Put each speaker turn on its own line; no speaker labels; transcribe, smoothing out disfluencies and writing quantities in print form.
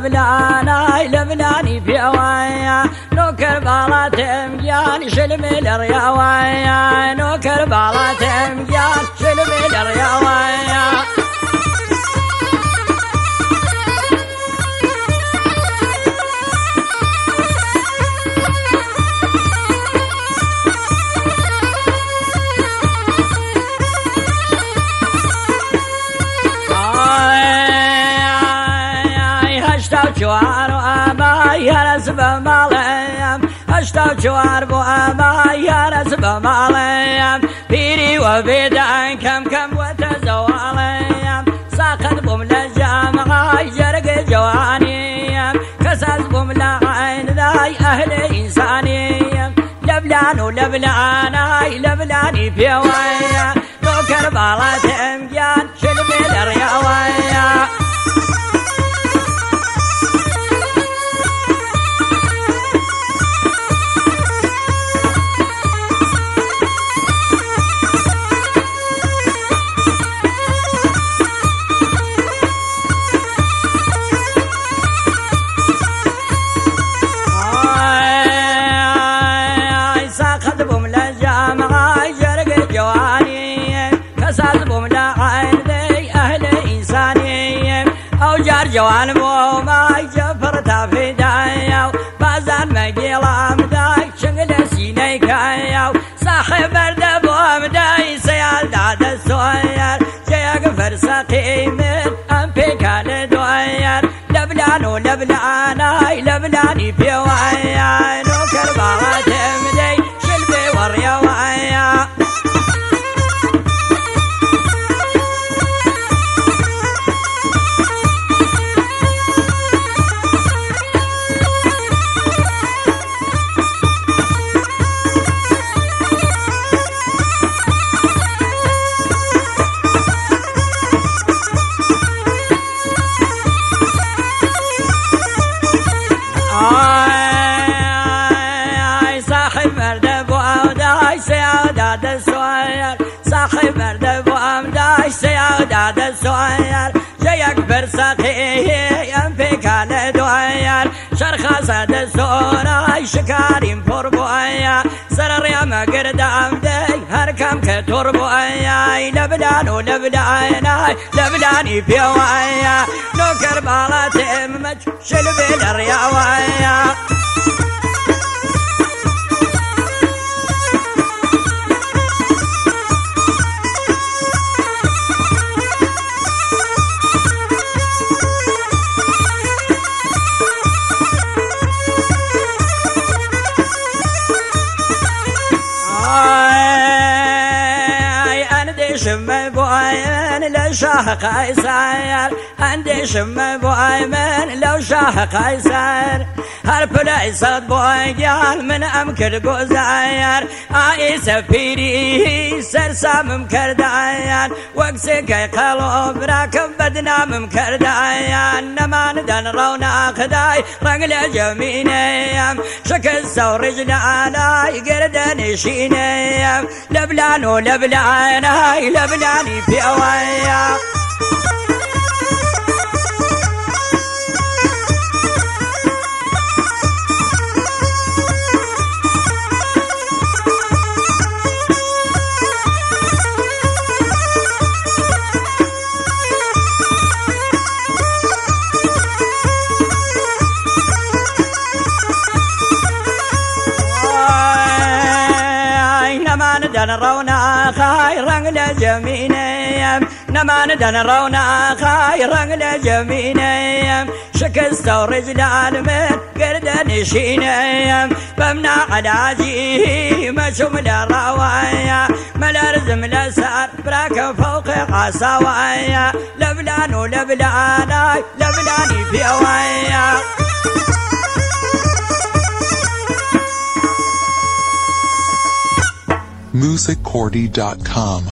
لبلانا لبلاني في هوايا نوكر بالاتم جان شلمل الرياويا نوكر بالاتم جان شلمل الرياويا جوار وأبا يا رزب ماليم أشتاق جوار وأبا يا رزب ماليم بيري وبيدان كم وتزواليم ساقط بملا جامعة جرق جوانيم كساس بملا عين ذاي أهل إنسانيم لبلاني في هوايا نوكر بالاتم جان شلبي الرياويا جوان مو ما جفر تافي دايو بازان مقيلام داي شنقل سيني كايو صاحب بردب ومداي سيال داد السوير جيق فرسقي من أمبي كان دوير لبلاني في وعيا نوكر بغاتم دي شلبي وريا وعيا صاحب مردب وامداش سيادات السوير جيك برسقي ينفك على دوير شرخصة السوراي شكارين فربويا سرر يا مقردام دي هركم كتربويا لبلاني في هوايا نوكر بالاتي مج شلبي الرياويا شم بوين لو شاه قيصر عندي شم بوين لو شاه قيصر هالبلاي صد بوين من أمكر قزاير عايسة فيري سرسام مكردايان وقسك قلوب راكب بدنا مكردايان نمان دن روناق داي رجل جمينيم شكل سورجنا علي قردن شينيم لبلاني في هوايا دن رونا خير رنگ جمينيم نمان دن رونا خير رنگ جمينيم شكست ورجلان من قردن شينيم بمنع علاجي مشوم للروايا ملارزم لسار براك فوق قصوايا لبلاني في هوايا
musiccordy.com